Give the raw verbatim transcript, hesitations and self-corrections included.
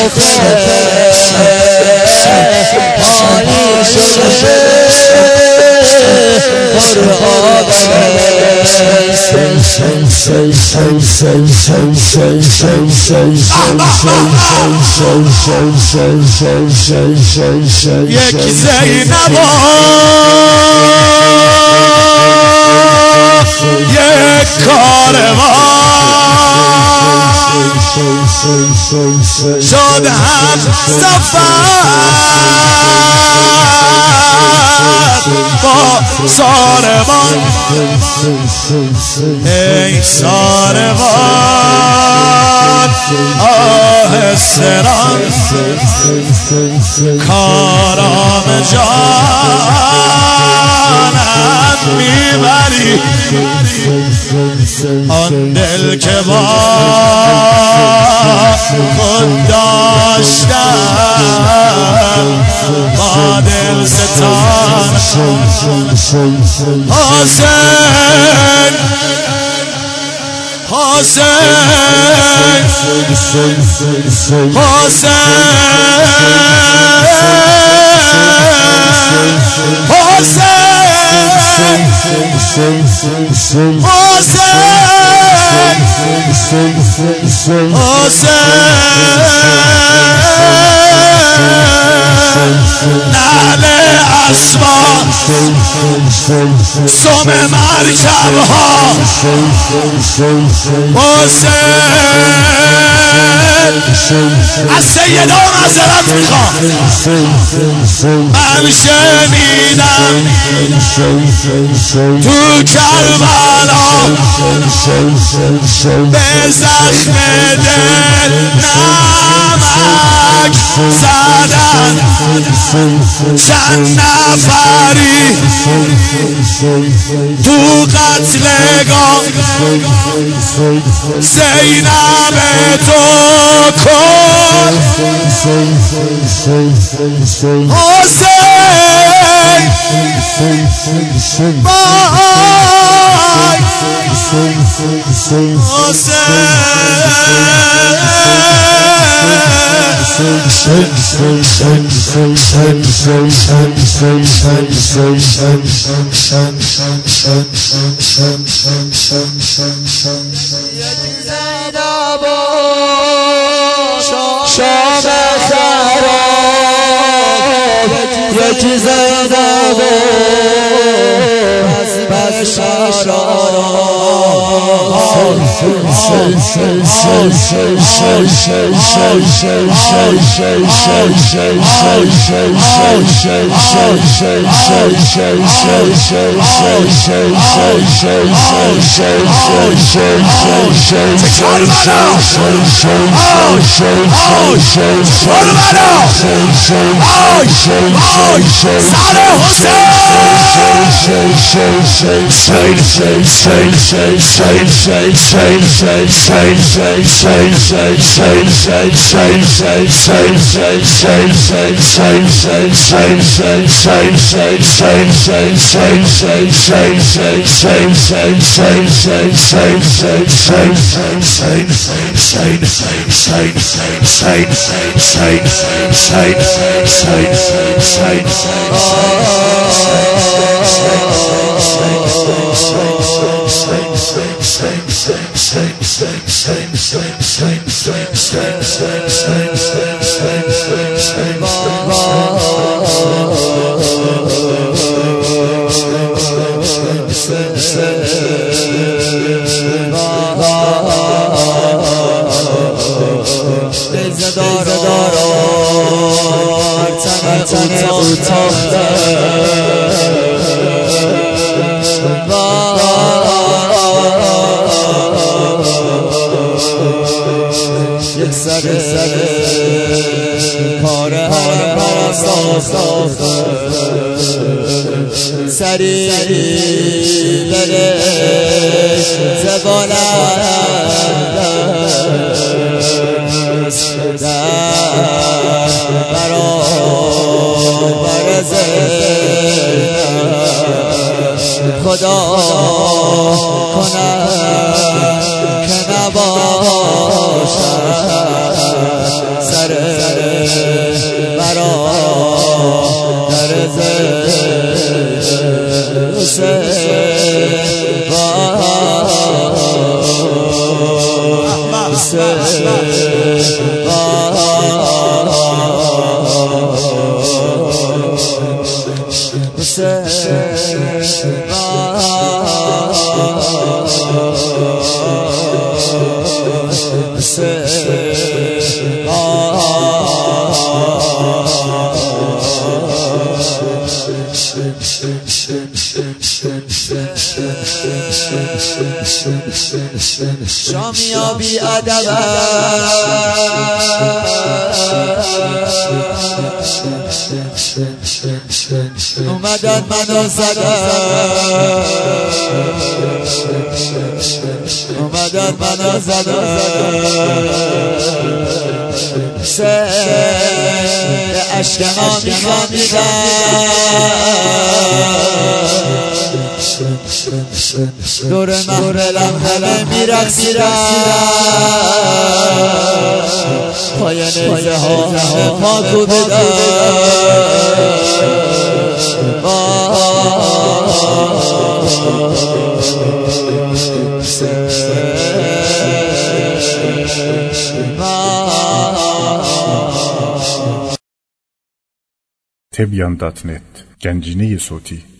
حالی شده یک زینبا یک کاروان شد هم سفر با ساربان ای ساربان آهسته ران کارام جانت میبری آن دل که با خود داشتم با دل ستان حسین حسین نعل اسبان سم مرکب ها حسین از سیدا معذرت میخوام من شنیدم تو کربلا به زخم دل نمک زدن چند نفری تو قتلگاه زینب تو کن حسین شام خراب یکی زینب بس سری برش زبانت در برابر زینب خدا کنم که نباشد سر شامیا بی ادب اومدن منو زدن اومدن منو زدن سر اشکنا میخواندن دور محرلم همه میرقصیدن پای نیزه ها همه پاکو بدن تبیان دات نت گنجینه صوتی